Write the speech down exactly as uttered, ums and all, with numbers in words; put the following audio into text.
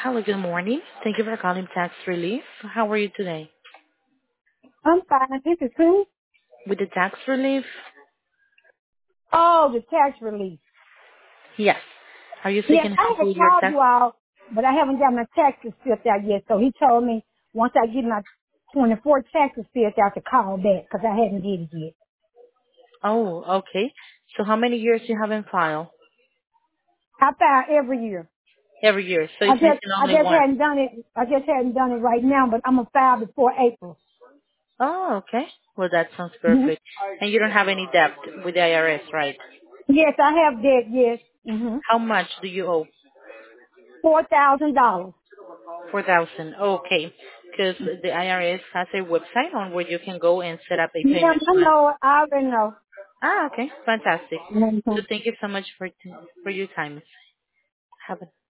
Hello, good morning. Thank you for calling Tax Relief. How are you today? I'm fine. This is who? With the tax relief? Oh, the tax relief. Yes. Are you Yes, seeking I help have with your called tax? you all, but I haven't got my taxes filled out yet. So he told me once I get my twenty-four taxes filled out to call back because I hadn't did it yet. Oh, okay. So how many years you have in file? I file every year. Every year. So I it's just, missing I only just one. hadn't done it. I just hadn't done it right now, but I'm gonna file before April. Oh, okay. Well, that sounds hmm perfect. And you don't have any debt with the I R S, right? Yes, I have that. Yes. hmm How much do you owe? Four thousand dollars. Four thousand. Okay. Because the I R S has a website on where you can go and set up a Yeah, payment I plan. know. I already know. Ah, okay. Fantastic. So hmm thank you so much for for your time. Have a